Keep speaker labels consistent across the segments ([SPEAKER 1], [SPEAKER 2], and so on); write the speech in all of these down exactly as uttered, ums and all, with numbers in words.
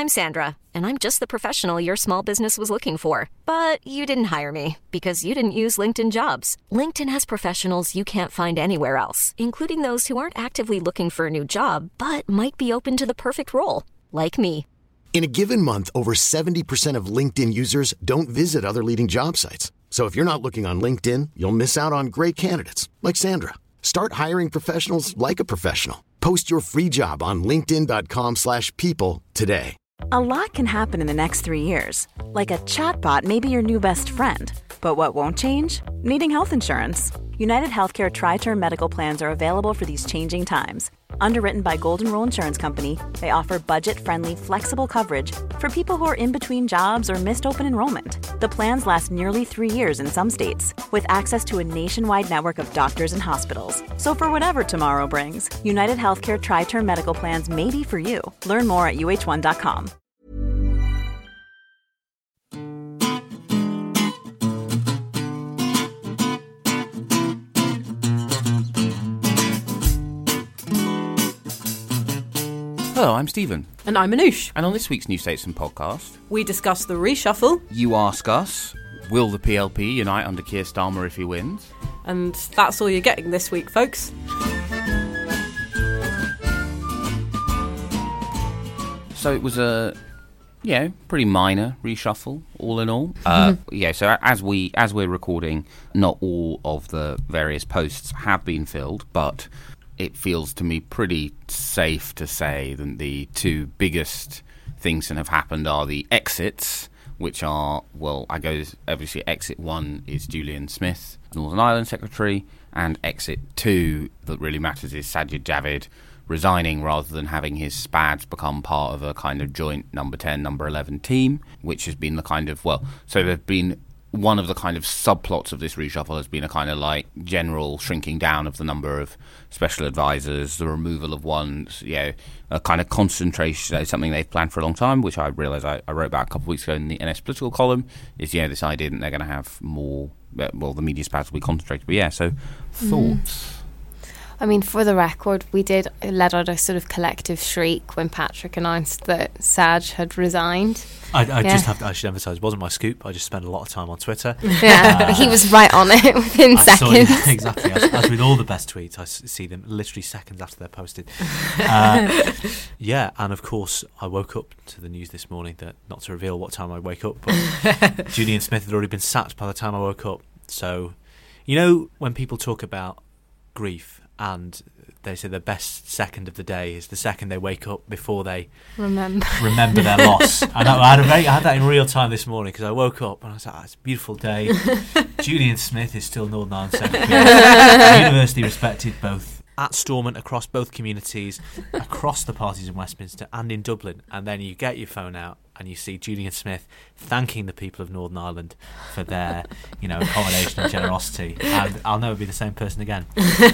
[SPEAKER 1] I'm Sandra, and I'm just the professional your small business was looking for. But you didn't hire me because you didn't use LinkedIn Jobs. LinkedIn has professionals you can't find anywhere else, including those who aren't actively looking for a new job, but might be open to the perfect role, like me.
[SPEAKER 2] In a given month, over seventy percent of LinkedIn users don't visit other leading job sites. So if you're not looking on LinkedIn, you'll miss out on great candidates like Sandra. Start hiring professionals like a professional. Post your free job on linkedin.com slash people today.
[SPEAKER 3] A lot can happen in the next three years. Like a chatbot may be your new best friend. But what won't change? Needing health insurance. United Healthcare Tri-Term Medical Plans are available for these changing times. Underwritten by Golden Rule Insurance Company, they offer budget-friendly, flexible coverage for people who are in between jobs or missed open enrollment. The plans last nearly three years in some states, with access to a nationwide network of doctors and hospitals. So for whatever tomorrow brings, United Healthcare Tri-Term Medical Plans may be for you. Learn more at U H one dot com.
[SPEAKER 4] Hello, I'm Stephen.
[SPEAKER 5] And I'm Anoush.
[SPEAKER 4] And on this week's New Statesman podcast,
[SPEAKER 5] we discuss the reshuffle.
[SPEAKER 4] You ask us, will the P L P unite under Keir Starmer if he wins?
[SPEAKER 5] And that's all you're getting this week, folks.
[SPEAKER 4] So it was a, you know, pretty minor reshuffle, all in all. Uh, yeah, so as, we, as we're recording, not all of the various posts have been filled, but it feels to me pretty safe to say that the two biggest things that have happened are the exits, which are, well, I go, obviously exit one is Julian Smith, Northern Ireland Secretary, and exit two that really matters is Sajid Javid resigning rather than having his spads become part of a kind of joint number ten, number eleven team, which has been the kind of, well, so there have been one of the kind of subplots of this reshuffle has been a kind of like general shrinking down of the number of special advisors, the removal of ones, you know, a kind of concentration, uh, something they've planned for a long time, which I realise I, I wrote about a couple of weeks ago in the N S political column, is, you know, this idea that they're going to have more, uh, well, the media spads will be concentrated. But yeah, so thoughts?
[SPEAKER 6] Mm. I mean, for the record, we did let out a sort of collective shriek when Patrick announced that Saj had resigned.
[SPEAKER 7] I, I
[SPEAKER 6] yeah.
[SPEAKER 7] just have to, I should emphasise, it wasn't my scoop. I just spent a lot of time on Twitter.
[SPEAKER 6] Yeah, uh, he was right on it within
[SPEAKER 7] I
[SPEAKER 6] seconds.
[SPEAKER 7] Saw, yeah, exactly. As, as with all the best tweets, I s- see them literally seconds after they're posted. Uh, yeah, and of course, I woke up to the news this morning that, not to reveal what time I wake up, but Julian Smith had already been sacked by the time I woke up. So, you know, when people talk about grief, and they say the best second of the day is the second they wake up before they
[SPEAKER 6] remember
[SPEAKER 7] remember their loss. And I, I, had a very, I had that in real time this morning because I woke up and I was like, oh, it's a beautiful day. Julian Smith is still Northern Ireland Secretary. Universally respected both at Stormont, across both communities, across the parties in Westminster and in Dublin. And then you get your phone out and you see Julian Smith thanking the people of Northern Ireland for their, you know, accommodation and generosity. And I'll never be the same person again.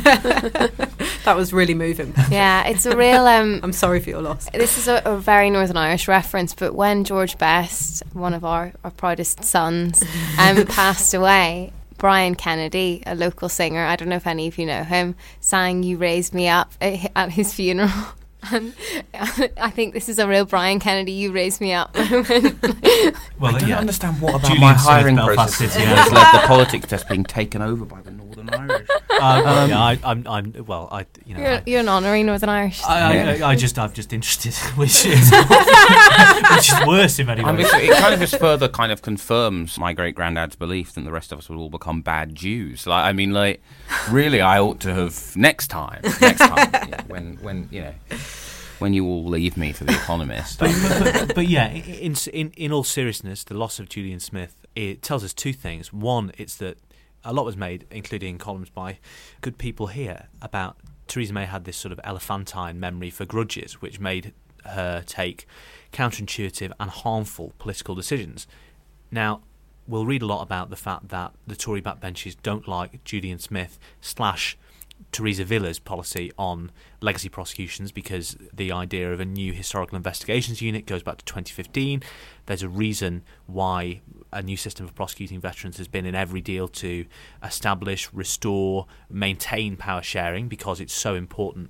[SPEAKER 5] That was really moving.
[SPEAKER 6] Yeah, it's a real... Um,
[SPEAKER 5] I'm sorry for your loss.
[SPEAKER 6] This is a, a very Northern Irish reference, but when George Best, one of our, our proudest sons, um, passed away, Brian Kennedy, a local singer, I don't know if any of you know him, sang You Raised Me Up at his funeral. And I think this is a real Brian Kennedy, you raised me up moment.
[SPEAKER 4] Well, I don't
[SPEAKER 7] yeah.
[SPEAKER 4] understand what about
[SPEAKER 7] Julian
[SPEAKER 4] my
[SPEAKER 7] Smith,
[SPEAKER 4] hiring
[SPEAKER 7] Belfast
[SPEAKER 4] process
[SPEAKER 7] City,
[SPEAKER 4] has
[SPEAKER 7] yeah.
[SPEAKER 4] led the politics test being taken over by the Northern Irish.
[SPEAKER 7] Um,
[SPEAKER 4] Um,
[SPEAKER 7] yeah, I, I'm, I'm, well, I, you know,
[SPEAKER 6] You're,
[SPEAKER 7] I,
[SPEAKER 6] you're an honorary Northern Irish.
[SPEAKER 7] I, I, I just, I'm just interested, which is, which is worse in many
[SPEAKER 4] I mean,
[SPEAKER 7] ways.
[SPEAKER 4] it kind of just further kind of confirms my great granddad's belief that the rest of us would all become bad Jews. Like, I mean, like, really, I ought to have next time, next time, you know, when, when, you know. When you all leave me for The Economist.
[SPEAKER 7] but, but, but, but yeah, in, in in all seriousness, the loss of Julian Smith, it tells us two things. One, it's that a lot was made, including columns by good people here, about Theresa May had this sort of elephantine memory for grudges, which made her take counterintuitive and harmful political decisions. Now, we'll read a lot about the fact that the Tory backbenches don't like Julian Smith slash Theresa Villa's policy on legacy prosecutions, because the idea of a new historical investigations unit goes back to twenty fifteen. There's a reason why a new system of prosecuting veterans has been in every deal to establish, restore, maintain power sharing, because it's so important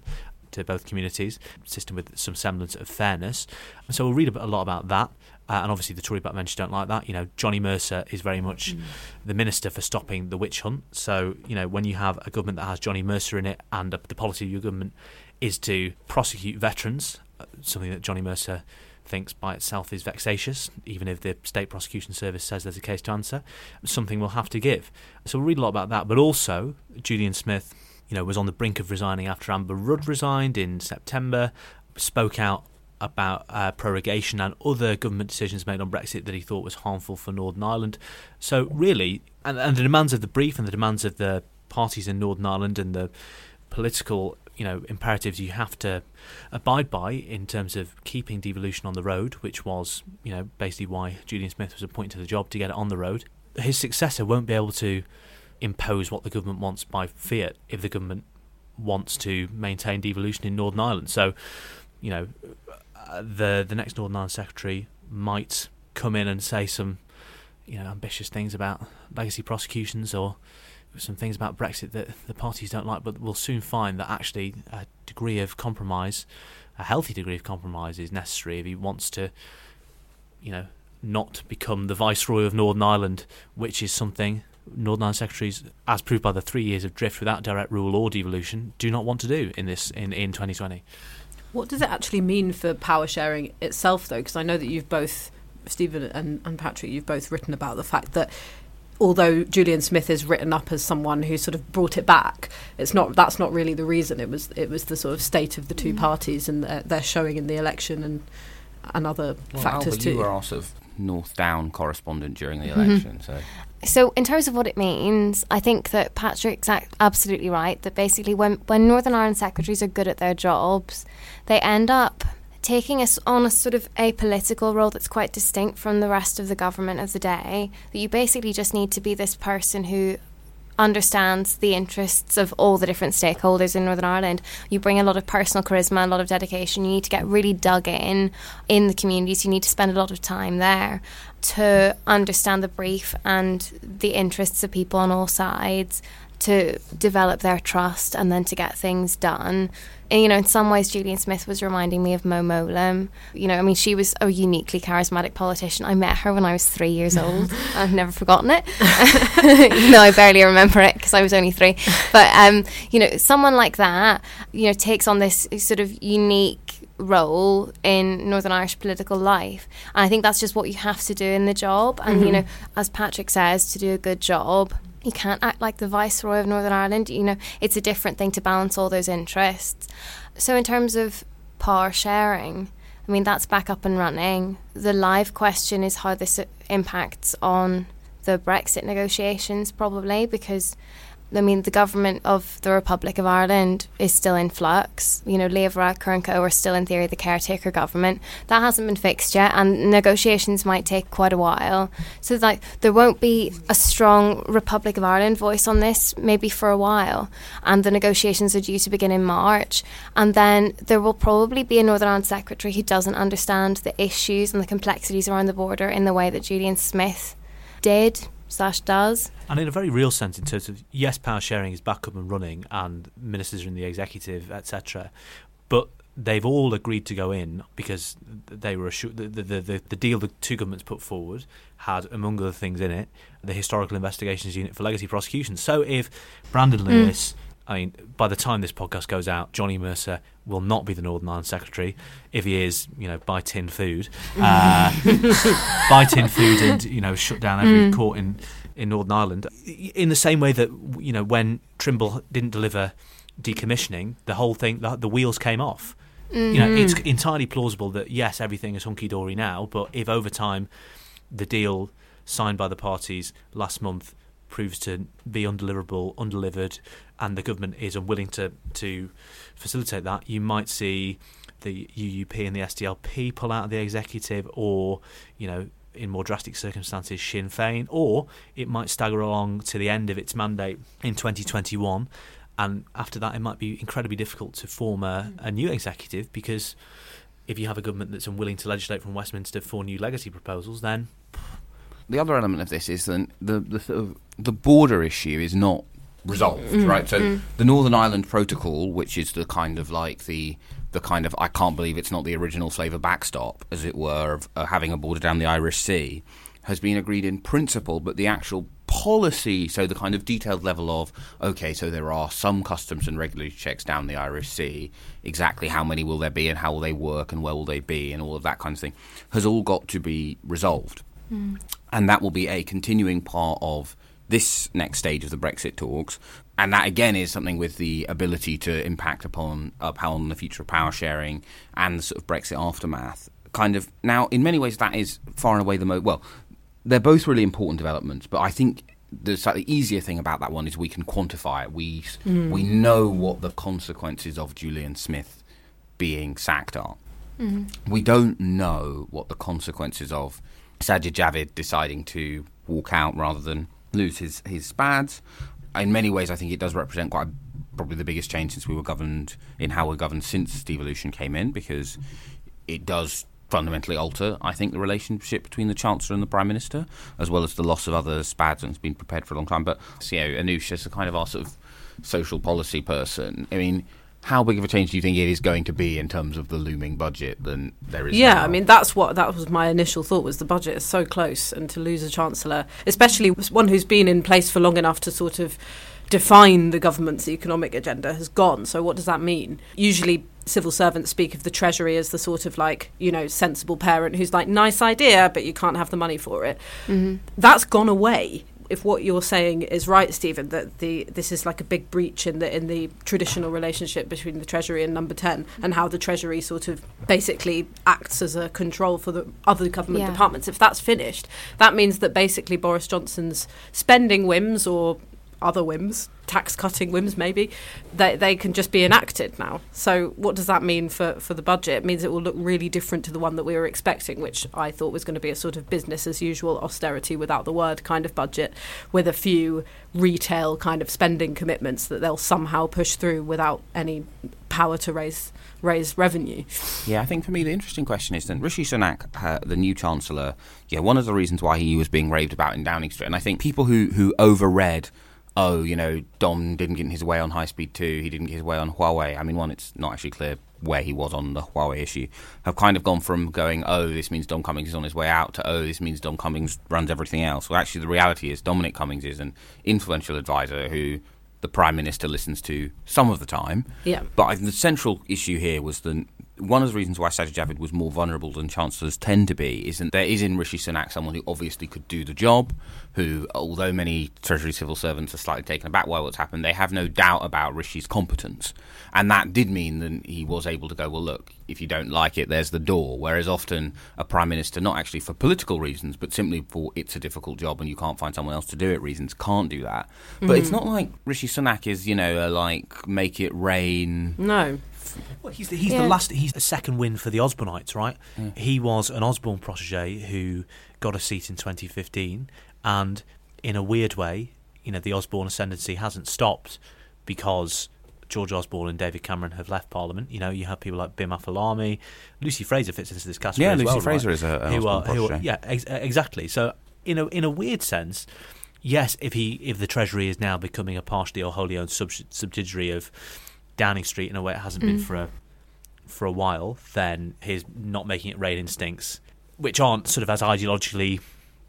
[SPEAKER 7] to both communities, a system with some semblance of fairness. And so we'll read a lot about that. Uh, and obviously the Tory backbenchers don't like that. You know, Johnny Mercer is very much mm. the minister for stopping the witch hunt. So, you know, when you have a government that has Johnny Mercer in it and uh, the policy of your government is to prosecute veterans, uh, something that Johnny Mercer thinks by itself is vexatious, even if the State Prosecution Service says there's a case to answer, something we'll have to give. So we'll read a lot about that. But also, Julian Smith, you know, was on the brink of resigning after Amber Rudd resigned in September, spoke out about uh, prorogation and other government decisions made on Brexit that he thought was harmful for Northern Ireland. So really, and, and the demands of the brief and the demands of the parties in Northern Ireland and the political, you know, imperatives you have to abide by in terms of keeping devolution on the road, which was, you know, basically why Julian Smith was appointed to the job, to get it on the road. His successor won't be able to impose what the government wants by fiat if the government wants to maintain devolution in Northern Ireland. So, you know, the the next Northern Ireland Secretary might come in and say some, you know, ambitious things about legacy prosecutions or some things about Brexit that the parties don't like, but we'll soon find that actually a degree of compromise, a healthy degree of compromise, is necessary if he wants to, you know, not become the Viceroy of Northern Ireland, which is something Northern Ireland secretaries, as proved by the three years of drift without direct rule or devolution, do not want to do in this in, in twenty twenty.
[SPEAKER 5] What does it actually mean for power sharing itself, though? Because I know that you've both, Stephen and, and Patrick, you've both written about the fact that although Julian Smith is written up as someone who sort of brought it back, it's not. That's not really the reason. It was it was the sort of state of the two mm. parties and their, their showing in the election and and other
[SPEAKER 4] well,
[SPEAKER 5] factors
[SPEAKER 4] Albert,
[SPEAKER 5] too.
[SPEAKER 4] You were our sort of North Down correspondent during the election, mm-hmm. so.
[SPEAKER 6] So in terms of what it means, I think that Patrick's absolutely right, that basically when, when Northern Ireland secretaries are good at their jobs, they end up taking us on a sort of apolitical role that's quite distinct from the rest of the government of the day, that you basically just need to be this person who understands the interests of all the different stakeholders in Northern Ireland. You bring a lot of personal charisma, a lot of dedication. You need to get really dug in in the communities. You need to spend a lot of time there to understand the brief and the interests of people on all sides, to develop their trust and then to get things done. And, you know, in some ways Julian Smith was reminding me of Mo Mowlam. You know, I mean, she was a uniquely charismatic politician. I met her when I was three years old. I've never forgotten it. No, I barely remember it because I was only three. But, um, you know, someone like that, you know, takes on this sort of unique role in Northern Irish political life. And I think that's just what you have to do in the job. And, mm-hmm. you know, as Patrick says, to do a good job, you can't act like the Viceroy of Northern Ireland. You know, it's a different thing to balance all those interests. So in terms of power sharing, I mean, that's back up and running. The live question is how this impacts on the Brexit negotiations, probably, because I mean, the government of the Republic of Ireland is still in flux. You know, Leo Varadkar and co are still, in theory, the caretaker government. That hasn't been fixed yet, and negotiations might take quite a while. So, like, there won't be a strong Republic of Ireland voice on this, maybe for a while. And the negotiations are due to begin in March. And then there will probably be a Northern Ireland Secretary who doesn't understand the issues and the complexities around the border in the way that Julian Smith did. Slash does.
[SPEAKER 7] And in a very real sense, in terms of, yes, power sharing is back up and running and ministers are in the executive, et cetera, but they've all agreed to go in because they were assured the, the, the, the deal the two governments put forward had, among other things in it, the Historical Investigations Unit for Legacy Prosecution. So if Brandon Lewis, mm. I mean, by the time this podcast goes out, Johnny Mercer will not be the Northern Ireland Secretary. If he is, you know, buy tin food. Uh, buy tin food and, you know, shut down every mm. court in, in Northern Ireland. In the same way that, you know, when Trimble didn't deliver decommissioning, the whole thing, the, the wheels came off. Mm-hmm. You know, it's entirely plausible that, yes, everything is hunky-dory now, but if over time the deal signed by the parties last month proves to be undeliverable, undelivered, and the government is unwilling to, to facilitate that, you might see the U U P and the S D L P pull out of the executive, or, you know, in more drastic circumstances, Sinn Féin, or it might stagger along to the end of its mandate in twenty twenty-one, and after that it might be incredibly difficult to form a, a new executive, because if you have a government that's unwilling to legislate from Westminster for new legacy proposals, then...
[SPEAKER 4] The other element of this is that the the, sort of, the border issue is not resolved, mm, right? So mm. the Northern Ireland Protocol, which is the kind of like the the kind of, I can't believe it's not the original flavour backstop, as it were, of uh, having a border down the Irish Sea, has been agreed in principle, but the actual policy, so the kind of detailed level of, okay, so there are some customs and regulatory checks down the Irish Sea, exactly how many will there be and how will they work and where will they be and all of that kind of thing, has all got to be resolved. Mm. And that will be a continuing part of this next stage of the Brexit talks. And that, again, is something with the ability to impact upon upon the future of power sharing and the sort of Brexit aftermath. Kind of now, in many ways, that is far and away the most... Well, they're both really important developments, but I think the slightly easier thing about that one is we can quantify it. We, mm. we know what the consequences of Julian Smith being sacked are. Mm. We don't know what the consequences of Sajid Javid deciding to walk out rather than lose his, his badge. In many ways, I think it does represent quite probably the biggest change since we were governed, in how we're governed since devolution came in, because it does fundamentally alter, I think, the relationship between the Chancellor and the Prime Minister, as well as the loss of other spads, and it's been prepared for a long time. But, so, you know, Anoosh, as a kind of our sort of social policy person, I mean, how big of a change do you think it is going to be in terms of the looming budget than there is
[SPEAKER 5] Yeah,
[SPEAKER 4] now?
[SPEAKER 5] I mean, that's what that was my initial thought, was the budget is so close, and to lose a Chancellor, especially one who's been in place for long enough to sort of define the government's economic agenda, has gone. So what does that mean? Usually civil servants speak of the Treasury as the sort of like, you know, sensible parent who's like, nice idea, but you can't have the money for it. Mm-hmm. That's gone away. If what you're saying is right, Stephen, that the this is like a big breach in the in the traditional relationship between the Treasury and Number ten, and how the Treasury sort of basically acts as a control for the other government yeah. departments. If that's finished, that means that basically Boris Johnson's spending whims, or other whims, tax-cutting whims maybe, they they can just be enacted now. So what does that mean for, for the budget? It means it will look really different to the one that we were expecting, which I thought was going to be a sort of business-as-usual austerity without the word kind of budget, with a few retail kind of spending commitments that they'll somehow push through without any power to raise raise revenue.
[SPEAKER 4] Yeah, I think for me the interesting question is that Rishi Sunak, uh, the new Chancellor, yeah, one of the reasons why he was being raved about in Downing Street, and I think people who, who overread, oh, you know, Dom didn't get his way on High Speed two, he didn't get his way on Huawei. I mean, one, it's not actually clear where he was on the Huawei issue, have kind of gone from going, oh, this means Dom Cummings is on his way out, to, oh, this means Dom Cummings runs everything else. Well, actually, the reality is Dominic Cummings is an influential advisor who the Prime Minister listens to some of the time. Yeah. But I think the central issue here was that one of the reasons why Sajid Javid was more vulnerable than chancellors tend to be is that there is in Rishi Sunak someone who obviously could do the job, who, although many Treasury civil servants are slightly taken aback by what's happened, they have no doubt about Rishi's competence. And that did mean that he was able to go, well, look, if you don't like it, there's the door. Whereas often a Prime Minister, not actually for political reasons, but simply for it's a difficult job and you can't find someone else to do it reasons, can't do that. Mm-hmm. But it's not like Rishi Sunak is, you know, a, like, make it rain.
[SPEAKER 5] No.
[SPEAKER 7] Well, he's the, he's yeah. the last. He's the second win for the Osbornites, right? Yeah. He was an Osborne protege who got a seat in twenty fifteen, and in a weird way, you know, the Osborne ascendancy hasn't stopped because George Osborne and David Cameron have left Parliament. You know, you have people like Bim Afellami, Lucy Fraser fits into this category.
[SPEAKER 4] Yeah,
[SPEAKER 7] as
[SPEAKER 4] Lucy
[SPEAKER 7] well,
[SPEAKER 4] Fraser
[SPEAKER 7] right?
[SPEAKER 4] is a an
[SPEAKER 7] who
[SPEAKER 4] Osborne
[SPEAKER 7] are, who
[SPEAKER 4] protege.
[SPEAKER 7] are, yeah, ex- exactly. So, in a in a weird sense, yes, if he if the Treasury is now becoming a partially or wholly owned sub- subsidiary of Downing Street in a way it hasn't mm. been for a for a while, then his not making it rain instincts, which aren't sort of as ideologically.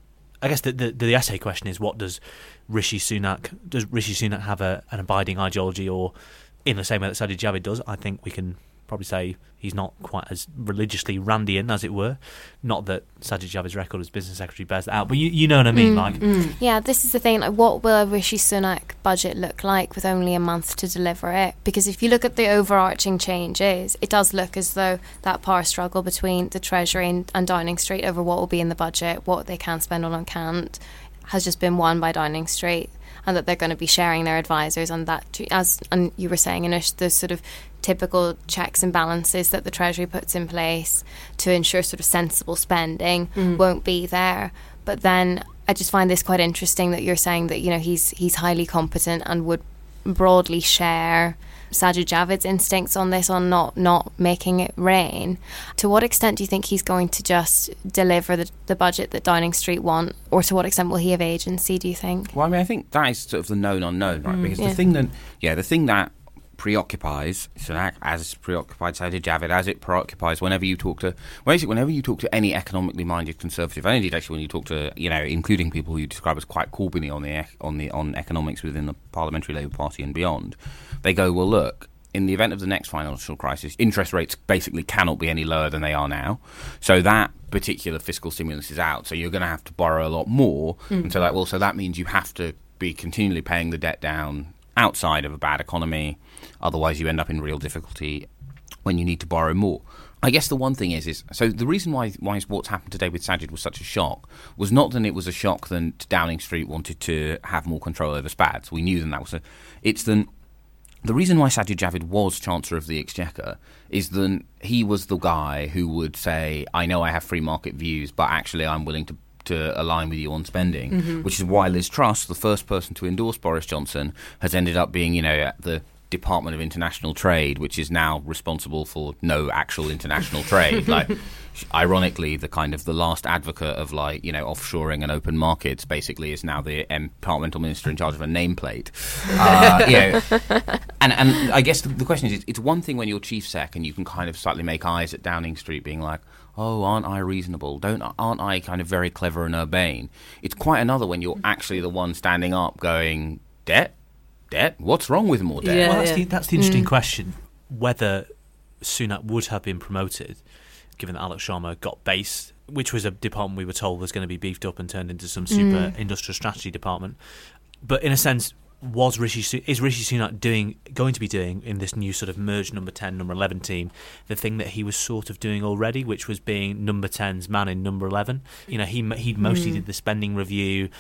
[SPEAKER 7] I guess the the, the essay question is, what does Rishi Sunak does Rishi Sunak have a, an abiding ideology, or in the same way that Sajid Javid does? I think we can probably say he's not quite as religiously Randian, as it were. Not that Sajid Javid's record as business secretary bears that out, but you, you know what I mean.
[SPEAKER 6] Mm,
[SPEAKER 7] like,
[SPEAKER 6] mm. Yeah, this is the thing. Like, what will a Rishi Sunak budget look like with only a month to deliver it? Because if you look at the overarching changes, it does look as though that power struggle between the Treasury and, and Downing Street over what will be in the budget, what they can spend on and can't, has just been won by Downing Street, and that they're going to be sharing their advisors on that. To, as and you were saying, Anish, the sort of typical checks and balances that the Treasury puts in place to ensure sort of sensible spending mm. won't be there. But then I just find this quite interesting that you're saying that, you know, he's he's highly competent and would broadly share Sajid Javid's instincts on this, on not, not making it rain. To what extent do you think he's going to just deliver the, the budget that Downing Street want, or to what extent will he have agency, do you think?
[SPEAKER 4] Well, I mean, I think that is sort of the known unknown, right?
[SPEAKER 6] Mm,
[SPEAKER 4] because
[SPEAKER 6] yeah.
[SPEAKER 4] the thing that, yeah, the thing that preoccupies Sunak, as preoccupied Sajid Javid, as it preoccupies whenever you talk to, basically whenever you talk to any economically minded conservative, and indeed actually when you talk to, you know, including people who you describe as quite Corbyny on the on the on economics within the Parliamentary Labour Party and beyond, they go, well, look, in the event of the next financial crisis, interest rates basically cannot be any lower than they are now. So that particular fiscal stimulus is out. So you're going to have to borrow a lot more. Mm. And so, like, well, so that means you have to be continually paying the debt down outside of a bad economy. Otherwise, you end up in real difficulty when you need to borrow more. I guess the one thing is, is so the reason why why what's happened today with Sajid was such a shock was not that it was a shock that Downing Street wanted to have more control over Spads. We knew that that was a... It's then... The reason why Sajid Javid was Chancellor of the Exchequer is that he was the guy who would say, I know I have free market views, but actually I'm willing to to align with you on spending, mm-hmm. which is why Liz Truss, the first person to endorse Boris Johnson, has ended up being, you know, at the Department of International Trade, which is now responsible for no actual international trade. Like, ironically, the kind of the last advocate of, like, you know, offshoring and open markets basically is now the um, departmental minister in charge of a nameplate. Uh, you know, and and I guess the, the question is, it's one thing when you're chief sec and you can kind of slightly make eyes at Downing Street, being like, oh, aren't I reasonable? Don't aren't I kind of very clever and urbane? It's quite another when you're actually the one standing up, going, debt. Debt? What's wrong with more debt?
[SPEAKER 7] Yeah, well, that's,
[SPEAKER 6] yeah.
[SPEAKER 7] the, that's the interesting
[SPEAKER 6] mm.
[SPEAKER 7] question, whether Sunak would have been promoted, given that Alex Sharma got base, which was a department we were told was going to be beefed up and turned into some super mm. industrial strategy department. But in a sense, was Rishi is Rishi Sunak doing going to be doing in this new sort of merged number ten, number eleven team the thing that he was sort of doing already, which was being number ten's man in number eleven? You know, he he mostly mm. did the spending review.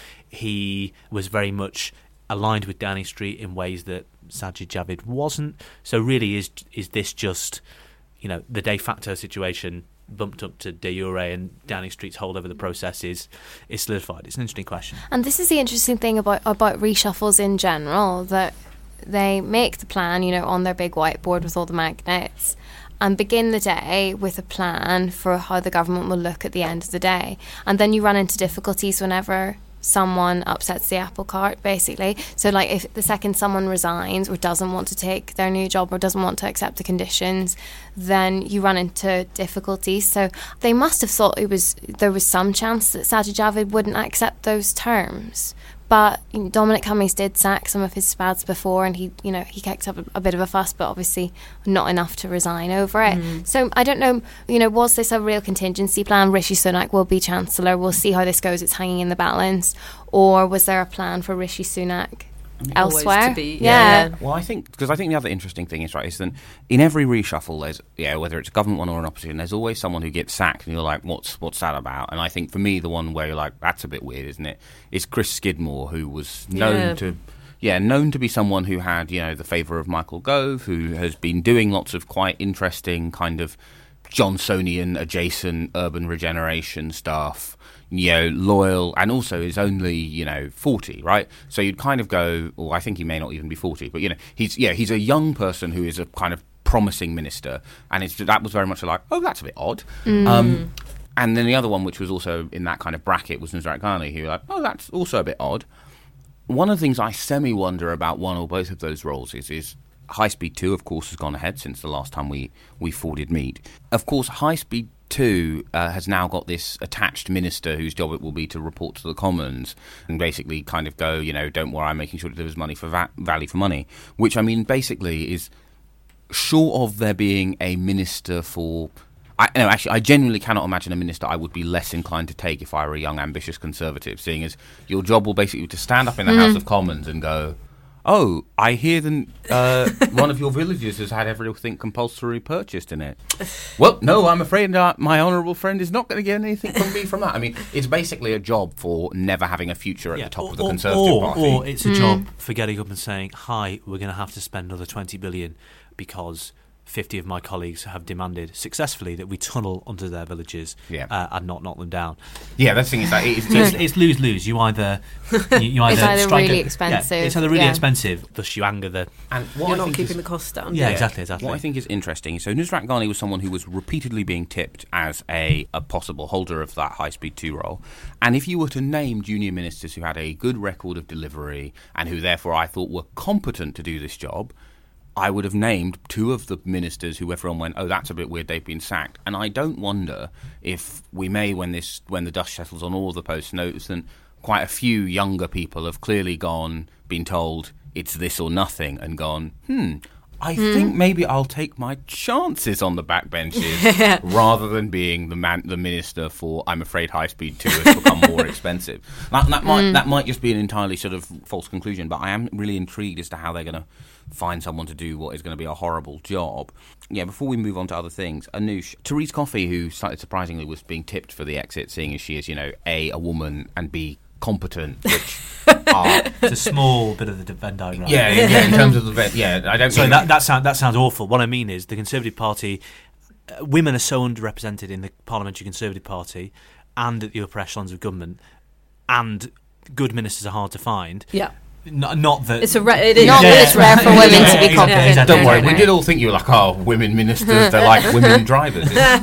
[SPEAKER 7] He was very much aligned with Downing Street in ways that Sajid Javid wasn't. So really, is is this just, you know, the de facto situation bumped up to de jure, and Downing Street's hold over the process is, is solidified? It's an interesting question.
[SPEAKER 6] And this is the interesting thing about, about reshuffles in general, that they make the plan, you know, on their big whiteboard with all the magnets, and begin the day with a plan for how the government will look at the end of the day. And then you run into difficulties whenever someone upsets the apple cart, basically. So, like, if the second someone resigns or doesn't want to take their new job or doesn't want to accept the conditions, then you run into difficulties. So they must have thought it was there was some chance that Sajid Javid wouldn't accept those terms. But you know, Dominic Cummings did sack some of his spads before, and he, you know, he kicked up a, a bit of a fuss, but obviously not enough to resign over it. Mm. So I don't know, you know, was this a real contingency plan? Rishi Sunak will be Chancellor. We'll see how this goes. It's hanging in the balance. Or was there a plan for Rishi Sunak elsewhere?
[SPEAKER 5] To be,
[SPEAKER 6] yeah.
[SPEAKER 5] yeah.
[SPEAKER 4] Well, I think, because I think the other interesting thing is, right, is that in every reshuffle, there's, yeah, whether it's a government one or an opposition, there's always someone who gets sacked, and you're like, what's what's that about? And I think for me, the one where you're like, that's a bit weird, isn't it? Is Chris Skidmore, who was known
[SPEAKER 5] yeah.
[SPEAKER 4] to, yeah, known to be someone who had, you know, the favour of Michael Gove, who has been doing lots of quite interesting kind of Johnsonian adjacent urban regeneration stuff. You know, loyal, and also is only, you know, forty, right? So you'd kind of go, well, I think he may not even be forty, but, you know, he's, yeah, he's a young person who is a kind of promising minister, and it's, that was very much like, oh, that's a bit odd. Mm. Um, and then the other one, which was also in that kind of bracket, was Nusrat Ghani, who were like, oh, that's also a bit odd. One of the things I semi-wonder about one or both of those roles is, is High Speed two, of course, has gone ahead since the last time we, we forded meat. Of course, High Speed two uh, has now got this attached minister whose job it will be to report to the Commons and basically kind of go, you know, don't worry, I'm making sure that there was money for va- value for money, which, I mean, basically is short of there being a minister for... I, no, actually, I genuinely cannot imagine a minister I would be less inclined to take if I were a young, ambitious Conservative, seeing as your job will basically be to stand up in the mm. House of Commons and go, oh, I hear that uh, one of your villages has had everything compulsory purchased in it. Well, no, I'm afraid uh, my honourable friend is not going to get anything from me from that. I mean, it's basically a job for never having a future at
[SPEAKER 7] yeah,
[SPEAKER 4] the top
[SPEAKER 7] or,
[SPEAKER 4] of the
[SPEAKER 7] or,
[SPEAKER 4] Conservative
[SPEAKER 7] or,
[SPEAKER 4] Party.
[SPEAKER 7] Or it's a
[SPEAKER 6] mm.
[SPEAKER 7] job for getting up and saying, hi, we're going to have to spend another twenty billion because fifty of my colleagues have demanded successfully that we tunnel under their villages
[SPEAKER 4] Yeah.
[SPEAKER 7] uh, and not knock them down.
[SPEAKER 4] Yeah, the thing is that it's,
[SPEAKER 7] So it's, it's lose-lose. You either you, you either
[SPEAKER 6] It's either
[SPEAKER 7] strike
[SPEAKER 6] really
[SPEAKER 7] a-
[SPEAKER 6] expensive,
[SPEAKER 7] Yeah, it's either really
[SPEAKER 6] yeah.
[SPEAKER 7] expensive, thus you anger the.
[SPEAKER 4] and what
[SPEAKER 5] You're
[SPEAKER 4] I
[SPEAKER 5] not
[SPEAKER 4] think
[SPEAKER 5] keeping
[SPEAKER 4] is,
[SPEAKER 5] the costs down.
[SPEAKER 7] Yeah, exactly, exactly.
[SPEAKER 4] What I think is interesting, so Nusrat Ghani was someone who was repeatedly being tipped as a, a possible holder of that high-speed two role. And if you were to name junior ministers who had a good record of delivery and who therefore I thought were competent to do this job, I would have named two of the ministers who everyone went, oh, that's a bit weird, they've been sacked. And I don't wonder if we may, when this when the dust settles on all the posts, notice that quite a few younger people have clearly gone, been told it's this or nothing, and gone, hmm, I think maybe I'll take my chances on the backbenches rather than being the man, the minister for, I'm afraid, high speed two has become more expensive. That, that might that might just be an entirely sort of false conclusion, but I am really intrigued as to how they're going to find someone to do what is going to be a horrible job. Yeah, before we move on to other things, Anoush, Therese Coffey, who slightly surprisingly was being tipped for the exit, seeing as she is, you know, A, a woman, and B, competent, which are...
[SPEAKER 7] It's a small bit of the Venn diagram.
[SPEAKER 4] Yeah, yeah, yeah, in terms of the... Vet, yeah, I don't
[SPEAKER 7] Sorry,
[SPEAKER 4] think...
[SPEAKER 7] that, that, sound, that sounds awful. What I mean is the Conservative Party, uh, women are so underrepresented in the Parliamentary Conservative Party and at the upper echelons of government, and good ministers are hard to find.
[SPEAKER 5] Yeah.
[SPEAKER 7] Not, not that...
[SPEAKER 5] It's a ra- it is.
[SPEAKER 6] Not
[SPEAKER 7] Yeah.
[SPEAKER 6] that it's rare for women
[SPEAKER 7] Yeah,
[SPEAKER 6] to be
[SPEAKER 7] exactly,
[SPEAKER 6] competent.
[SPEAKER 7] exactly.
[SPEAKER 4] Don't
[SPEAKER 6] No,
[SPEAKER 4] worry,
[SPEAKER 6] no,
[SPEAKER 4] we
[SPEAKER 6] no.
[SPEAKER 4] did all think you were like, oh, women ministers, they're like women drivers. It's-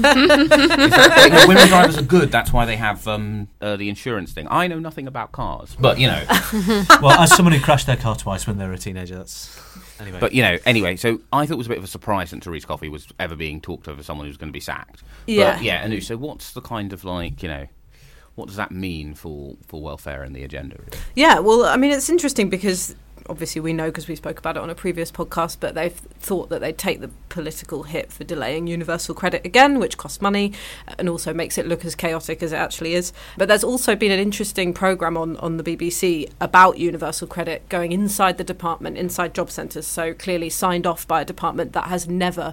[SPEAKER 4] it's- no, women drivers are good, that's why they have um, uh, the insurance thing. I know nothing about cars, but, you know...
[SPEAKER 7] Well, as someone who crashed their car twice when they were a teenager, that's... Anyway.
[SPEAKER 4] But, you know, anyway, so I thought it was a bit of a surprise that Therese Coffey was ever being talked over someone who's going to be sacked.
[SPEAKER 5] Yeah.
[SPEAKER 4] But, yeah, Anu, so what's the kind of, like, you know, what does that mean for, for welfare and the agenda? Really?
[SPEAKER 5] Yeah, well, I mean, it's interesting because obviously we know because we spoke about it on a previous podcast, but they've thought that they'd take the political hit for delaying universal credit again, which costs money and also makes it look as chaotic as it actually is. But there's also been an interesting programme on, on the B B C about universal credit going inside the department, inside job centres, so clearly signed off by a department that has never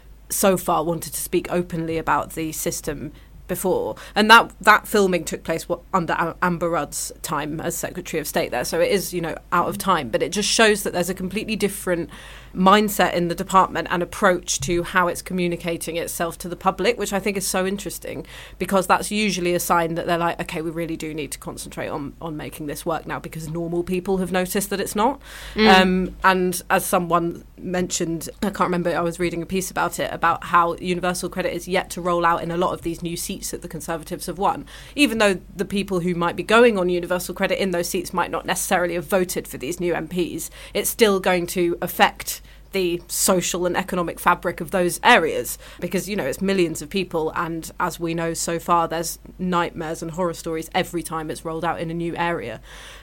[SPEAKER 5] so far wanted to speak openly about the system before. And that that filming took place what, under Am- Amber Rudd's time as Secretary of State there, so it is, you know, out of time, but it just shows that there's a completely different mindset in the department and approach to how it's communicating itself to the public, which I think is so interesting, because that's usually a sign that they're like, okay, we really do need to concentrate on, on making this work now, because normal people have noticed that it's not. Mm. Um, and as someone mentioned, I can't remember, I was reading a piece about it, about how universal credit is yet to roll out in a lot of these new seats that the Conservatives have won, even though the people who might be going on universal credit in those seats might not necessarily have voted for these new M Ps. It's still going to affect the social and economic fabric of those areas, because, you know, it's millions of people, and as we know so far, there's nightmares and horror stories every time it's rolled out in a new area.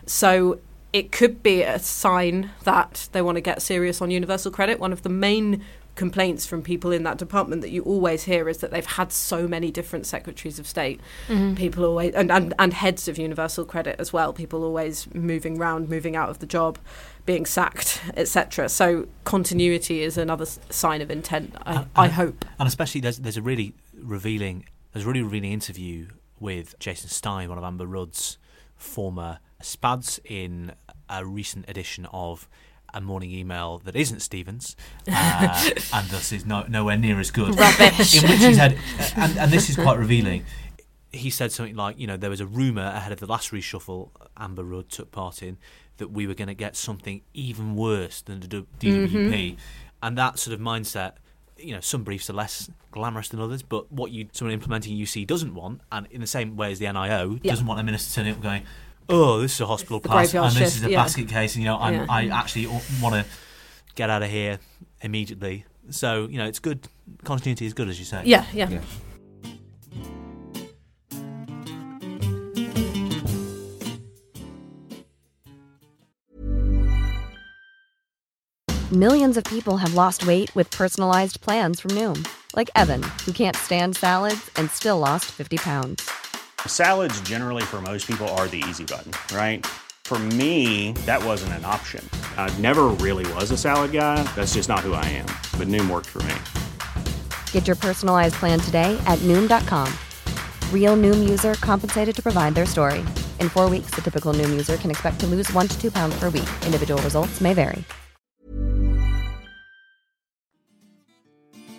[SPEAKER 5] So it could be a sign that they want to get serious on universal credit. One of the main complaints from people in that department that you always hear is that they've had so many different secretaries of state, mm-hmm. people always and, and, and heads of universal credit as well, people always moving round, moving out of the job, being sacked, et cetera. So continuity is another sign of intent, I,
[SPEAKER 7] and,
[SPEAKER 5] I
[SPEAKER 7] and,
[SPEAKER 5] hope.
[SPEAKER 7] And especially there's there's a really revealing there's a really revealing interview with Jason Stein, one of Amber Rudd's former spads, in a recent edition of a morning email that isn't Stephen's, uh, and thus is no, nowhere near as good.
[SPEAKER 6] Rubbish.
[SPEAKER 7] In which he said, and, and this is quite revealing, he said something like, you know, there was a rumour ahead of the last reshuffle Amber Rudd took part in that we were going to get something even worse than the D W P, mm-hmm. and that sort of mindset, you know, some briefs are less glamorous than others, but what you someone implementing U C doesn't want, and in the same way as the N I O yeah. doesn't want a minister turning up going, oh, this is a hospital pass, and this
[SPEAKER 5] shift,
[SPEAKER 7] is a
[SPEAKER 5] yeah.
[SPEAKER 7] basket case, and, you know, I'm,
[SPEAKER 5] yeah.
[SPEAKER 7] I actually want to get out of here immediately. So, you know, it's good. Continuity is good, as you say.
[SPEAKER 5] Yeah, yeah. yeah.
[SPEAKER 8] Millions of people have lost weight with personalized plans from Noom. Like Evan, who can't stand salads and still lost fifty pounds.
[SPEAKER 9] Salads generally for most people are the easy button, right? For me, that wasn't an option. I never really was a salad guy. That's just not who I am. But Noom worked for me.
[SPEAKER 8] Get your personalized plan today at Noom dot com. Real Noom user compensated to provide their story. In four weeks, the typical Noom user can expect to lose one to two pounds per week. Individual results may vary.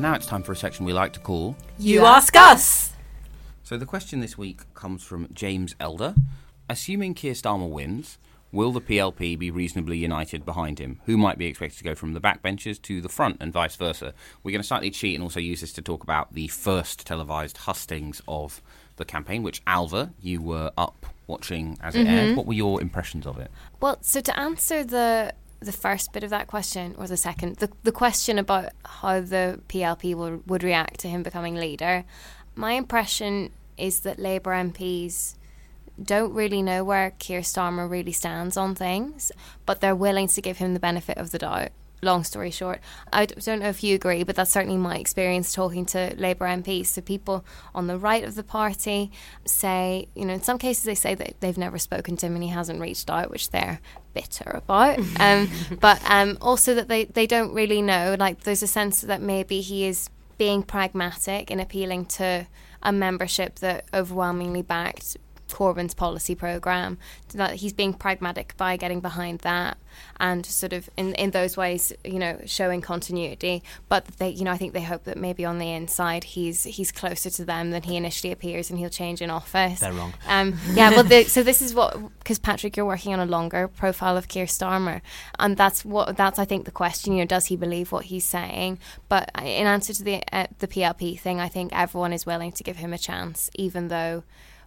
[SPEAKER 4] now it's time for a section we like to call
[SPEAKER 5] You Ask Us!
[SPEAKER 4] So the question this week comes from James Elder. Assuming Keir Starmer wins, will the P L P be reasonably united behind him? Who might be expected to go from the backbenches to the front and vice versa? We're going to slightly cheat and also use this to talk about the first televised hustings of the campaign, which, Alva, you were up watching as it mm-hmm. aired. What were your impressions of it?
[SPEAKER 6] Well, so to answer the the first bit of that question, or the second, the, the question about how the P L P will, would react to him becoming leader, my impression is that Labour M Ps don't really know where Keir Starmer really stands on things, but they're willing to give him the benefit of the doubt. Long story short, I don't know if you agree, but that's certainly my experience talking to Labour M Ps. So people on the right of the party say, you know, in some cases they say that they've never spoken to him and he hasn't reached out, which they're bitter about. um, but um, also that they, they don't really know. Like, there's a sense that maybe he is being pragmatic in appealing to a membership that overwhelmingly backed Corbyn's policy programme, that he's being pragmatic by getting behind that and sort of in in those ways, you know, showing continuity. But they, you know, I think they hope that maybe on the inside he's he's closer to them than he initially appears, and he'll change in office.
[SPEAKER 7] They're wrong.
[SPEAKER 6] Um, yeah, well, the, so this is what, because Patrick, you're working on a longer profile of Keir Starmer, and that's what that's I think the question. You know, does he believe what he's saying? But in answer to the uh, the P L P thing, I think everyone is willing to give him a chance, even though,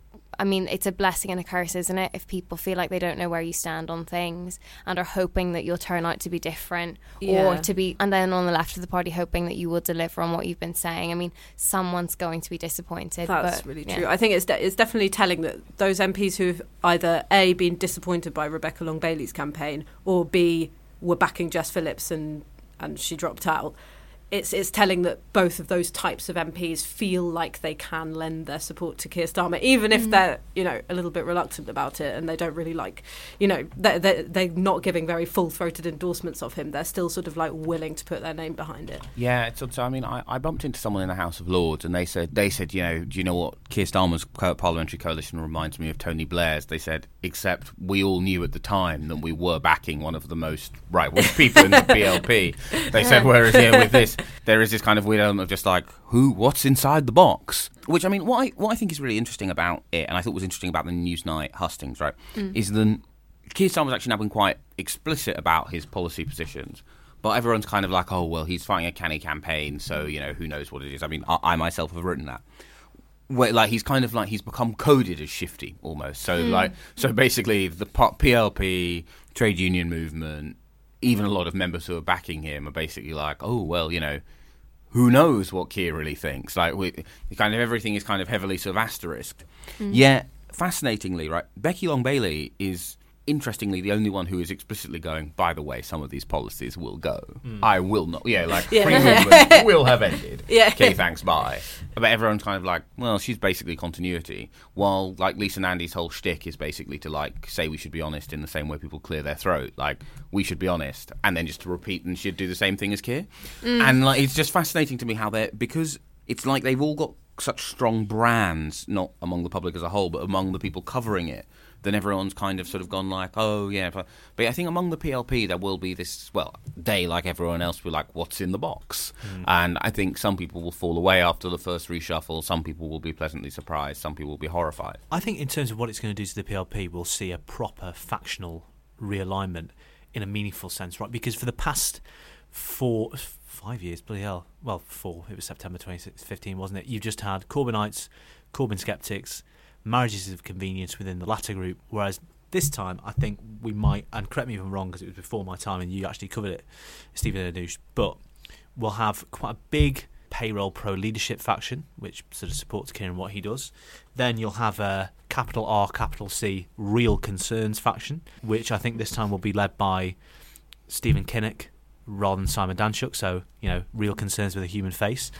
[SPEAKER 6] I mean, it's a blessing and a curse, isn't it? If people feel like they don't know where you stand on things and are hoping that you'll turn out to be different, yeah. or to be, and then on the left of the party hoping that you will deliver on what you've been saying. I mean, someone's going to be disappointed.
[SPEAKER 5] That's
[SPEAKER 6] but,
[SPEAKER 5] really
[SPEAKER 6] yeah.
[SPEAKER 5] true. I think it's de- it's definitely telling that those M Ps who've either A, been disappointed by Rebecca Long-Bailey's campaign, or B, were backing Jess Phillips and, and she dropped out, It's it's telling that both of those types of M Ps feel like they can lend their support to Keir Starmer, even if mm. they're, you know, a little bit reluctant about it and they don't really like, you know, they're, they're, they're not giving very full-throated endorsements of him. They're still sort of like willing to put their name behind it.
[SPEAKER 4] Yeah, it's, so I mean, I, I bumped into someone in the House of Lords and they said, they said, you know, do you know what Keir Starmer's co- parliamentary coalition reminds me of Tony Blair's? They said, except we all knew at the time that we were backing one of the most right-wing people in the P L P. They said, whereas here with this, there is this kind of weird element of just like, who, what's inside the box? Which, I mean, what I, what I think is really interesting about it, and I thought was interesting about the Newsnight hustings, right, mm. is that Keir Starmer's actually now been quite explicit about his policy positions, but everyone's kind of like, oh, well, he's fighting a canny campaign, so, you know, who knows what it is. I mean, I, I myself have written that. Where, like, he's kind of like, he's become coded as shifty, almost. So, mm. like, so basically, the P L P, trade union movement, even a lot of members who are backing him are basically like, oh, well, you know, who knows what Keir really thinks? Like, we, kind of everything is kind of heavily sort of asterisked. Mm. Yet, fascinatingly, right, Becky Long-Bailey is, interestingly, the only one who is explicitly going, by the way, some of these policies will go. Mm. I will not. Yeah, like, yeah. free movement will have ended. Yeah. Okay, thanks, bye. But everyone's kind of like, well, she's basically continuity. While, like, Lisa Nandy's whole shtick is basically to, like, say we should be honest in the same way people clear their throat. Like, we should be honest. And then just to repeat and she'd do the same thing as Keir. Mm. And, like, it's just fascinating to me how they're, because it's like they've all got such strong brands, not among the public as a whole, but among the people covering it, then everyone's kind of sort of gone like, oh, yeah. But, but I think among the P L P, there will be this, well, they, like everyone else, will be like, what's in the box? Mm. And I think some people will fall away after the first reshuffle. Some people will be pleasantly surprised. Some people will be horrified.
[SPEAKER 7] I think in terms of what it's going to do to the P L P, we'll see a proper factional realignment in a meaningful sense, right? Because for the past four, five years, bloody hell, well, four, it was September twenty fifteen, wasn't it? You've just had Corbynites, Corbyn skeptics, marriages of convenience within the latter group, whereas this time I think we might, and correct me if I'm wrong because it was before my time and you actually covered it, Stephen Anoush, but we'll have quite a big payroll pro-leadership faction, which sort of supports Keir and what he does. Then you'll have a capital R, capital C, real concerns faction, which I think this time will be led by Stephen Kinnock rather than Simon Danczuk, so, you know, real concerns with a human face.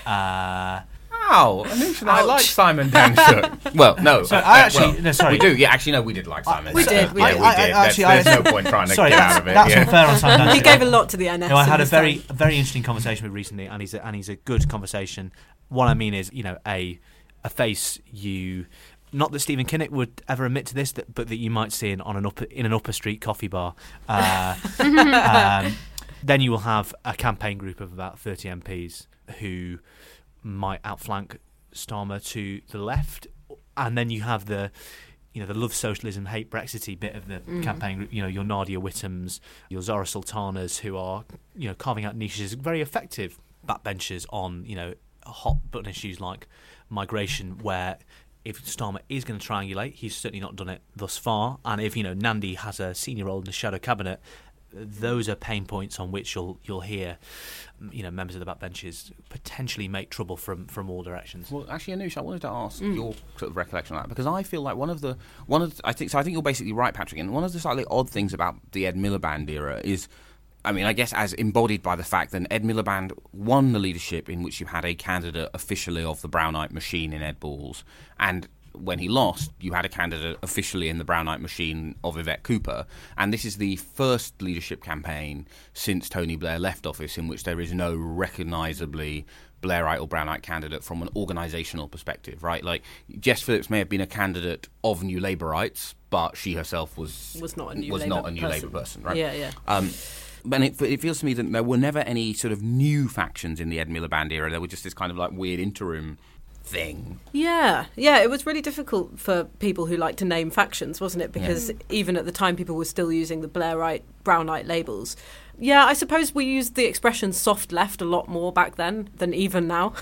[SPEAKER 7] Uh...
[SPEAKER 4] Wow, Anoush and I like Simon Danczuk. Well, no,
[SPEAKER 7] so
[SPEAKER 4] uh,
[SPEAKER 7] I actually,
[SPEAKER 4] well,
[SPEAKER 7] no, sorry,
[SPEAKER 4] we do. Yeah, actually, no, we did like Simon.
[SPEAKER 5] Uh, we did. We
[SPEAKER 4] yeah,
[SPEAKER 5] did.
[SPEAKER 4] we
[SPEAKER 7] I,
[SPEAKER 4] did.
[SPEAKER 7] I, actually,
[SPEAKER 4] there's,
[SPEAKER 7] I,
[SPEAKER 4] there's no point trying to
[SPEAKER 7] sorry,
[SPEAKER 4] get
[SPEAKER 7] that's,
[SPEAKER 4] out of it.
[SPEAKER 7] That's
[SPEAKER 4] yeah.
[SPEAKER 7] unfair on Simon Danczuk.
[SPEAKER 5] He gave a lot to the N S.
[SPEAKER 7] No, I had a very,
[SPEAKER 5] time.
[SPEAKER 7] a very interesting conversation with recently, and he's a, and he's a good conversation. What I mean is, you know, a a face you. Not that Stephen Kinnock would ever admit to this, that, but that you might see in on an upper in an upper street coffee bar. Uh, um, Then you will have a campaign group of about thirty M Ps who might outflank Starmer to the left, and then you have the, you know, the love socialism, hate Brexity bit of the mm. campaign group. You know, your Nadia Whittams, your Zara Sultanas, who are, you know, carving out niches, very effective backbenchers on, you know, hot button issues like migration, where if Starmer is going to triangulate, he's certainly not done it thus far. And if, you know, Nandi has a senior role in the shadow cabinet, those are pain points on which you'll you'll hear, you know, members of the backbenches potentially make trouble from, from all directions.
[SPEAKER 4] Well, actually, Anoosh, I wanted to ask mm. your sort of recollection on that, because I feel like one of the one of the, I think so. I think you're basically right, Patrick. And one of the slightly odd things about the Ed Miliband era is, I mean, I guess as embodied by the fact that Ed Miliband won the leadership in which you had a candidate officially of the Brownite machine in Ed Balls, and when he lost, you had a candidate officially in the Brownite machine of Yvette Cooper. And this is the first leadership campaign since Tony Blair left office in which there is no recognisably Blairite or Brownite candidate from an organisational perspective, right? Like, Jess Phillips may have been a candidate of New Labourites, but she herself was
[SPEAKER 5] was not a New,
[SPEAKER 4] was
[SPEAKER 5] Labour,
[SPEAKER 4] not a New
[SPEAKER 5] person.
[SPEAKER 4] Labour person, right?
[SPEAKER 5] Yeah, yeah.
[SPEAKER 4] Um, But it, it feels to me that there were never any sort of new factions in the Ed Miliband era. There was just this kind of like weird interim thing.
[SPEAKER 5] Yeah, yeah, it was really difficult for people who like to name factions, wasn't it? Because yeah. even at the time, people were still using the Blairite, Brownite labels. Yeah, I suppose we used the expression soft left a lot more back then than even now.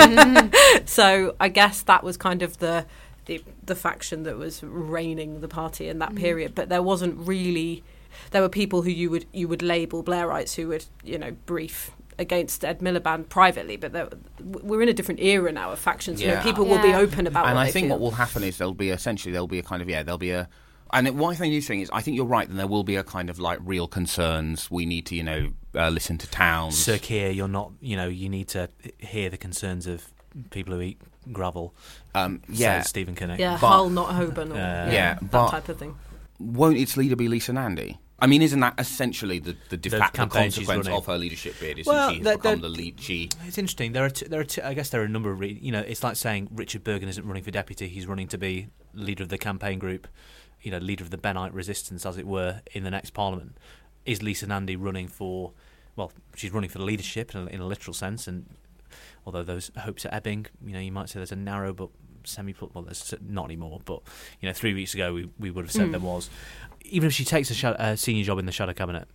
[SPEAKER 5] So I guess that was kind of the, the the faction that was reigning the party in that mm. period. But there wasn't really... There were people who you would you would label Blairites who would, you know, brief against Ed Miliband privately, but there, we're in a different era now of factions.
[SPEAKER 4] Yeah.
[SPEAKER 5] You know, people
[SPEAKER 6] yeah.
[SPEAKER 5] will be open about
[SPEAKER 4] and
[SPEAKER 5] what
[SPEAKER 4] I
[SPEAKER 5] they
[SPEAKER 4] think
[SPEAKER 5] feel.
[SPEAKER 4] what will happen is there'll be essentially there'll be a kind of yeah there'll be a and it, what I think you're saying is I think you're right. Then there will be a kind of like real concerns. We need to you know uh, listen to towns.
[SPEAKER 7] Sir Keir, you're not you know you need to hear the concerns of people who eat gravel.
[SPEAKER 4] Um, yeah,
[SPEAKER 7] says Stephen Kinnock.
[SPEAKER 5] Yeah,
[SPEAKER 4] but,
[SPEAKER 5] Hull, not Holborn. Or,
[SPEAKER 7] uh,
[SPEAKER 5] yeah,
[SPEAKER 4] yeah,
[SPEAKER 5] that
[SPEAKER 4] but
[SPEAKER 5] type of thing.
[SPEAKER 4] Won't its leader be Lisa Nandy? I mean, isn't that essentially the, the de
[SPEAKER 7] The
[SPEAKER 4] facto
[SPEAKER 7] campaign she's
[SPEAKER 4] consequence
[SPEAKER 7] running.
[SPEAKER 4] of her leadership bid? Is
[SPEAKER 7] Well,
[SPEAKER 4] that she's
[SPEAKER 7] they're-
[SPEAKER 4] become
[SPEAKER 7] they're-
[SPEAKER 4] the lead? She
[SPEAKER 7] It's interesting. There are, t- there are t- I guess there are a number of, re- you know, it's like saying Richard Bergen isn't running for deputy. He's running to be leader of the campaign group, you know, leader of the Benite resistance, as it were, in the next parliament. Is Lisa Nandy running for? Well, she's running for the leadership in a, in a literal sense, and although those hopes are ebbing, you know, you might say there's a narrow but semi. Well, there's not anymore. But you know, three weeks ago we we would have said mm. there was. Even if she takes a, shadow, a senior job in the shadow cabinet,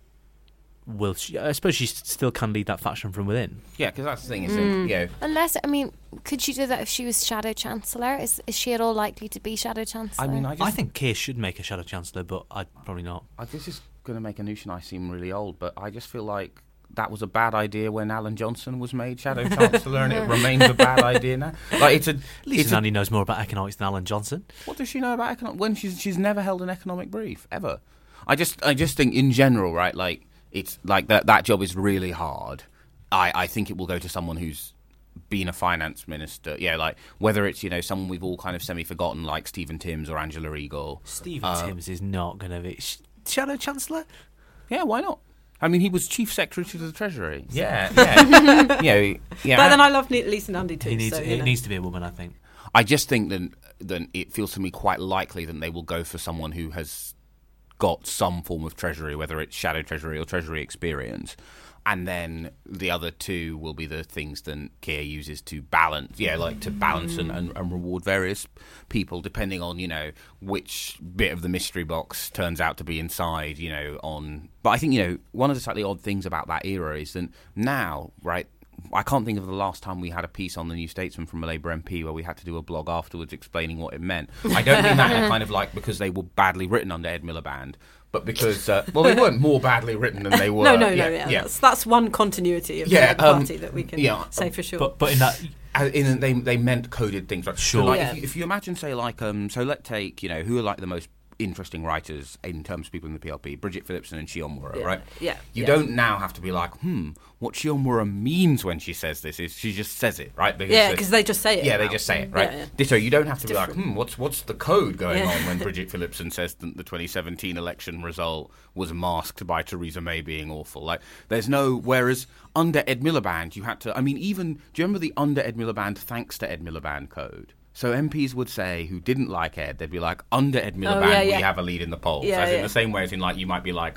[SPEAKER 7] will she, I suppose she still can lead that faction from within.
[SPEAKER 4] yeah, because that's the thing. Is mm. you know,
[SPEAKER 6] Unless, I mean, could she do that if she was Shadow Chancellor? Is is she at all likely to be Shadow Chancellor?
[SPEAKER 4] I mean, I, just,
[SPEAKER 7] I think Keir should make a shadow chancellor, but I'd probably not.
[SPEAKER 4] I, this is going to make Anoosh and I seem really old, but I just feel like that was a bad idea when Alan Johnson was made Shadow Chancellor, and it remains a bad idea now. Like it's a.
[SPEAKER 7] Lisa
[SPEAKER 4] it's
[SPEAKER 7] Nandy
[SPEAKER 4] a,
[SPEAKER 7] knows more about economics than Alan Johnson.
[SPEAKER 4] What does she know about economics? When she's she's never held an economic brief ever. I just I just think in general, right? Like it's like that that job is really hard. I I think it will go to someone who's been a finance minister. Yeah, like whether it's you know someone we've all kind of semi forgotten like Stephen Timms or Angela Eagle.
[SPEAKER 7] Stephen
[SPEAKER 4] uh,
[SPEAKER 7] Timms is not going to be sh- shadow chancellor.
[SPEAKER 4] Yeah, why not? I mean, he was chief secretary to the Treasury. Yeah, yeah, yeah, yeah.
[SPEAKER 5] But then I love Lisa Nandy too.
[SPEAKER 7] He needs,
[SPEAKER 5] so,
[SPEAKER 7] it
[SPEAKER 5] know.
[SPEAKER 7] needs to be a woman, I think.
[SPEAKER 4] I just think that that it feels to me quite likely that they will go for someone who has got some form of treasury, whether it's shadow treasury or treasury experience. And then the other two will be the things that Keir uses to balance, yeah, like to balance and, and, and reward various people depending on, you know, which bit of the mystery box turns out to be inside, you know, on... But I think, you know, one of the slightly odd things about that era is that now, right, I can't think of the last time we had a piece on the New Statesman from a Labour M P where we had to do a blog afterwards explaining what it meant. I don't mean that kind of like because they were badly written under Ed Miliband, but because, uh, well, they weren't more badly written than they were.
[SPEAKER 5] no, no,
[SPEAKER 4] yeah,
[SPEAKER 5] no, yeah.
[SPEAKER 4] yeah.
[SPEAKER 5] That's, that's one continuity of
[SPEAKER 4] yeah,
[SPEAKER 5] the Labour
[SPEAKER 4] um,
[SPEAKER 5] Party that we can
[SPEAKER 4] yeah,
[SPEAKER 5] say for sure.
[SPEAKER 7] But, but in that...
[SPEAKER 4] Uh, in, they they meant coded things. Right?
[SPEAKER 7] Sure.
[SPEAKER 4] So like,
[SPEAKER 5] Yeah.
[SPEAKER 4] if, you, if you imagine, say, like, um, so let's take, you know, who are like the most interesting writers in terms of people in the P L P, Bridget Phillipson and Chionwura,
[SPEAKER 5] yeah.
[SPEAKER 4] right?
[SPEAKER 5] Yeah.
[SPEAKER 4] You
[SPEAKER 5] yeah.
[SPEAKER 4] don't now have to be like, hmm, what Chionwura means when she says this is she just says it, right? Because
[SPEAKER 5] Yeah,
[SPEAKER 4] they-
[SPEAKER 5] because they just say it.
[SPEAKER 4] Yeah, they
[SPEAKER 5] now.
[SPEAKER 4] just say it, right?
[SPEAKER 5] Yeah, yeah.
[SPEAKER 4] Ditto, you don't have to
[SPEAKER 5] Different.
[SPEAKER 4] be like, hmm, what's what's the code going
[SPEAKER 5] Yeah.
[SPEAKER 4] on when Bridget Phillipson says that the twenty seventeen election result was masked by Theresa May being awful? Like, there's no... Whereas under Ed Miliband, you had to... I mean, even... Do you remember the under Ed Miliband, thanks to Ed Miliband code? So M Ps would say, who didn't like Ed, they'd be like, under Ed Miliband,
[SPEAKER 5] yeah, yeah.
[SPEAKER 4] we have a lead in the polls.
[SPEAKER 5] Yeah,
[SPEAKER 4] as in
[SPEAKER 5] yeah.
[SPEAKER 4] the same way as in, like, you might be like,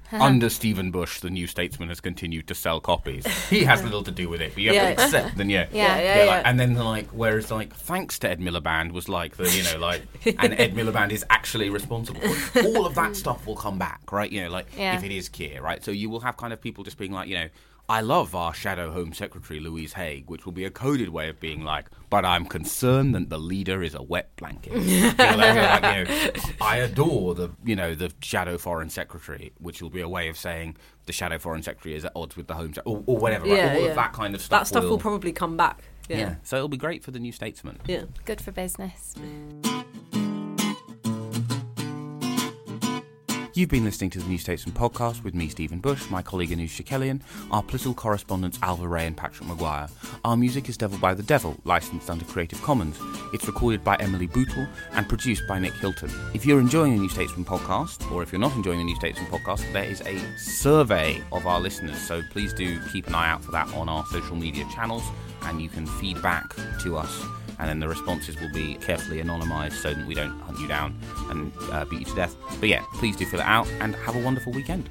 [SPEAKER 4] under Stephen Bush, the New Statesman has continued to sell copies. He has little to do with it, but you have
[SPEAKER 5] Yeah.
[SPEAKER 4] to accept. Then yeah,
[SPEAKER 6] Yeah,
[SPEAKER 5] yeah,
[SPEAKER 4] like,
[SPEAKER 5] yeah.
[SPEAKER 4] and then like, whereas like, thanks to Ed Miliband was like the you know like, and Ed Miliband is actually responsible for it. All of that stuff will come back, right? You know, like
[SPEAKER 6] Yeah.
[SPEAKER 4] if it is Keir, right? So you will have kind of people just being like, you know. I love our Shadow Home Secretary, Louise Haig, which will be a coded way of being like, but I'm concerned that the leader is a wet blanket. You know, like, like, you know, I adore the, you know, the Shadow Foreign Secretary, which will be a way of saying the Shadow Foreign Secretary is at odds with the Home Secretary, or, or whatever. Right?
[SPEAKER 5] Yeah,
[SPEAKER 4] All
[SPEAKER 5] yeah.
[SPEAKER 4] of that kind of stuff.
[SPEAKER 5] That stuff will,
[SPEAKER 4] will
[SPEAKER 5] probably come back.
[SPEAKER 4] yeah.
[SPEAKER 5] Yeah.
[SPEAKER 4] So it'll be great for the New Statesman.
[SPEAKER 5] Yeah.
[SPEAKER 6] Good for business.
[SPEAKER 4] You've been listening to the New Statesman podcast with me, Stephen Bush, my colleague Anoush Shakelian, our political correspondents Alva Ray and Patrick Maguire. Our music is Devil by the Devil, licensed under Creative Commons. It's recorded by Emily Bootle and produced by Nick Hilton. If you're enjoying the New Statesman podcast, or if you're not enjoying the New Statesman podcast, there is a survey of our listeners, so please do keep an eye out for that on our social media channels, and you can feed back to us. And then the responses will be carefully anonymised so that we don't hunt you down and uh, beat you to death. But yeah, please do fill it out and have a wonderful weekend.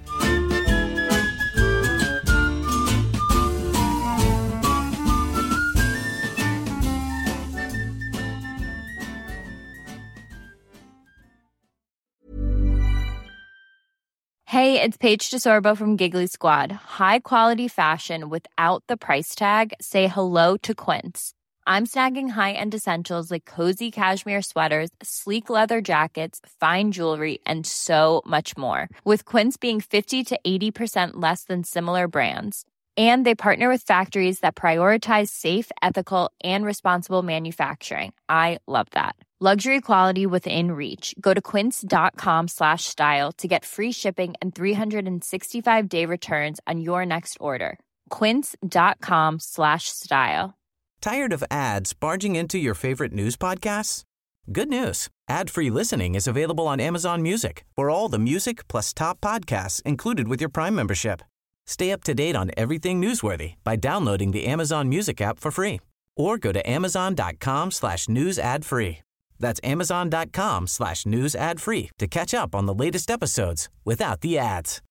[SPEAKER 10] Hey, it's Paige DeSorbo from Giggly Squad. High quality fashion without the price tag. Say hello to Quince. I'm snagging high-end essentials like cozy cashmere sweaters, sleek leather jackets, fine jewelry, and so much more. With Quince being fifty to eighty percent less than similar brands. And they partner with factories that prioritize safe, ethical, and responsible manufacturing. I love that. Luxury quality within reach. Go to quince.com slash style to get free shipping and three sixty-five day returns on your next order. Quince.com slash style.
[SPEAKER 11] Tired of ads barging into your favorite news podcasts? Good news. Ad-free listening is available on Amazon Music for all the music plus top podcasts included with your Prime membership. Stay up to date on everything newsworthy by downloading the Amazon Music app for free or go to amazon.com slash news ad free. That's amazon.com slash news ad free to catch up on the latest episodes without the ads.